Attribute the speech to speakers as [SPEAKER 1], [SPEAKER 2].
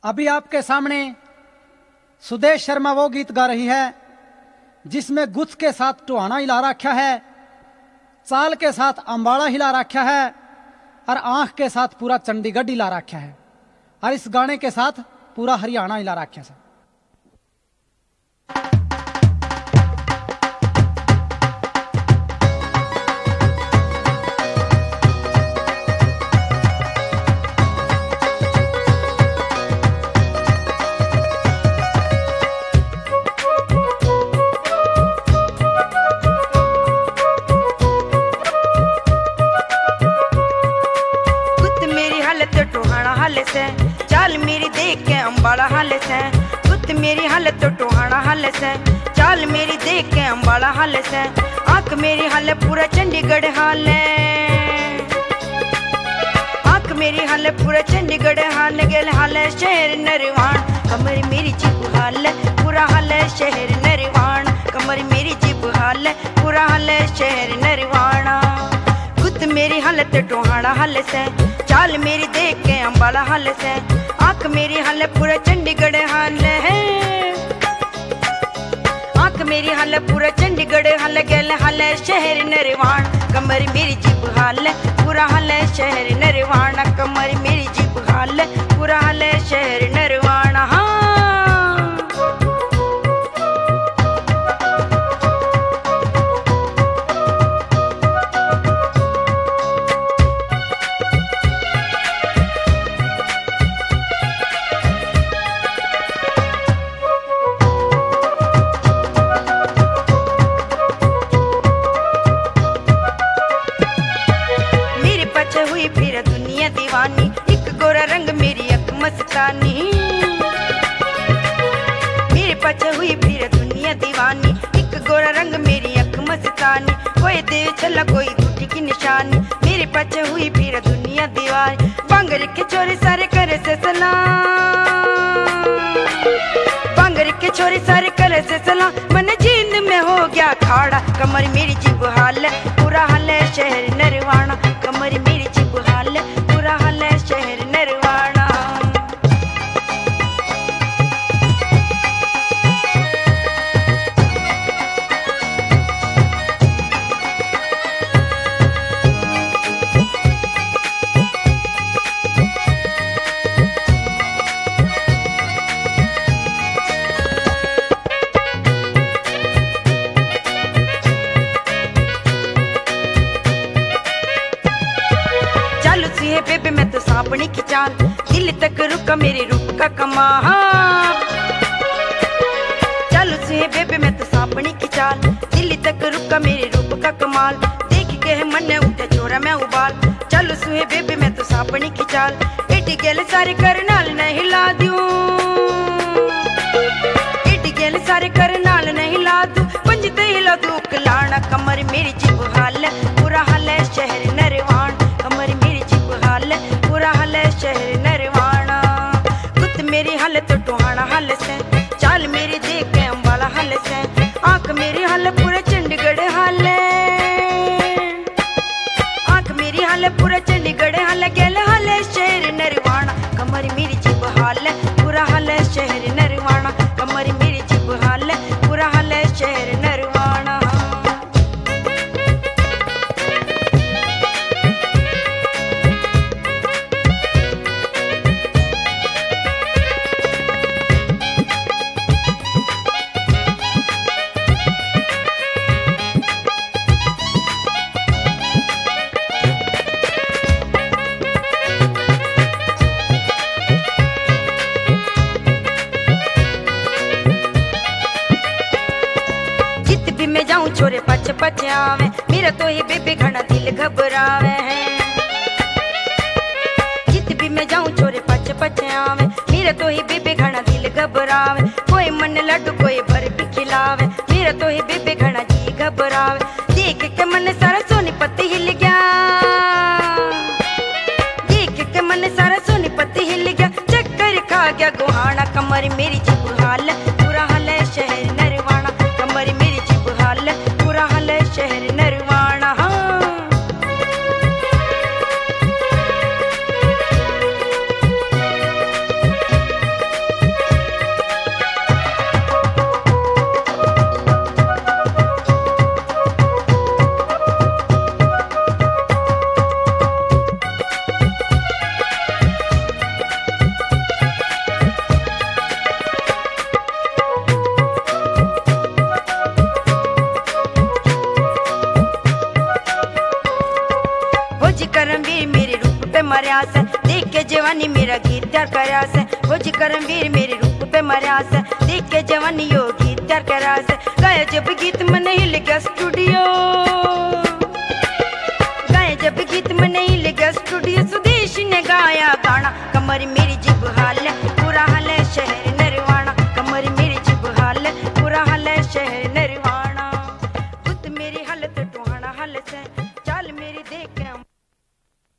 [SPEAKER 1] अभी आपके सामने सुदेश शर्मा वो गीत गा रही है जिसमें गुथ के साथ टुहाना हिला रखा है, चाल के साथ अंबाड़ा हिला रखा है और आंख के साथ पूरा चंडीगढ़ हिला रखा है और इस गाने के साथ पूरा हरियाणा हिला रखा है।
[SPEAKER 2] चाल मेरी देख के अंबाड़ा हालत है, खुद मेरी हालत तो टोहाना हालत है। चाल मेरी देख के अंबाड़ा हालत है, आंख मेरी हालत पूरा चंडीगढ़ हाल है। आंख मेरी हालत पूरा चंडीगढ़ हाल गेल हाल है शहर नरवाण। कमर मेरी जिब हाल पूरा हाल है शहर नरवाण। कमर मेरी जिब हाल पूरा हाल है शहर नरवाणा। खुद मेरी हालत टोहाना हालत है, चाल मेरी देख के अंबाड़ा हालत है। आंख मेरी हाल पूरा चंडीगढ़ हाल है। आंख मेरी हाल पूरा चंडीगढ़ हाल गेल हाल है शहर नरवाण। कमर मेरी जिब हाल पूरा हाल है शहर नरवाण। कमर मेरी जिब हाल पूरा हाल है शहर नरवाण। हाँ हुई फिर दुनिया दीवानी, एक गोरा रंग मेरी अख मस्तानी। मेरे पीछे हुई फिर दुनिया दीवानी, एक गोरा रंग मेरी अख मस्तानी। कोई देव छला कोई दूठी की निशानी, मेरे पीछे हुई फिर दुनिया दीवानी। बांगर के छोरे सारे करे से सलाम, बांगर के छोरे सारे करे से सलाम। मन जींद में हो गया खाड़ा, कमर मेरी जिब हाल पूरा हाल है शहर नरवाणा। कमर मेरी जिब हाल पूरा हाल है शहर नरवाणा। बेबे मैं तो सांपनी की चाल, दिल तक रुका मेरे रूप का कमाल। चलो सुहे बेबे मैं तो सांपनी की चाल, दिल तक रुका मेरे रूप का कमाल। देख के है मन उठे छोरा मैं उबाल। चलो सुहे बेबे मैं तो सांपनी की चाल, एटी गेल सारे करनाल न हिला दूं। एटी गेल सारे करनाल न हिला दूं, पंजते हिला दूं कलाना। कमर मेरी जिब हाल पूरा हाल है शहर नरवाण। कमर मेरी हाल पूरा हाल है शहर नरवाणा। खुद मेरी हालत टोहाना हालत है, चाल मेरी देख के अंबाड़ा हालत है। आंख मेरी हाल पूरा चंडीगढ़ हाल है। आंख मेरी हाल पूरा चंडीगढ़ हाल गेल हाल है शहर नरवाणा। कमर मेरी जिब हाल पूरा हाल है शहर नरवाणा। कमर मेरी जिब हाल पूरा हाल है शहर नरवाणा। छोरे पछ पछ आवे, मेरा तो ही बेबे घना दिल घबरावे है। जित भी मैं जाऊं छोरे पछ पछ आवे, मेरा तो ही बेबे घना दिल घबरावे। कोई मन लड्डू कोई बर्फी खिलावे, मेरा तो ही बेबे घना जी घबरावे। देख के मन सारा सोनीपत हिल गया, देख के मन सारा सोनीपत हिल गया। चक्कर खा गया गोहाना। कमर मेरी जिब हाल पूरा हाल है शहर नरवाणा। कमर मेरी जिब हाल पूरा हाल है शहर नरवाणा। हाँ के जवानी मेरा गीत तैयार करा से, हो जी करमवीर मेरे रूप पे मरा से। देख के जवानी यो गीत तैयार करा से, गाया जब गीत मन हिल गया स्टूडियो, गाया जब गीत मन हिल गया स्टूडियो।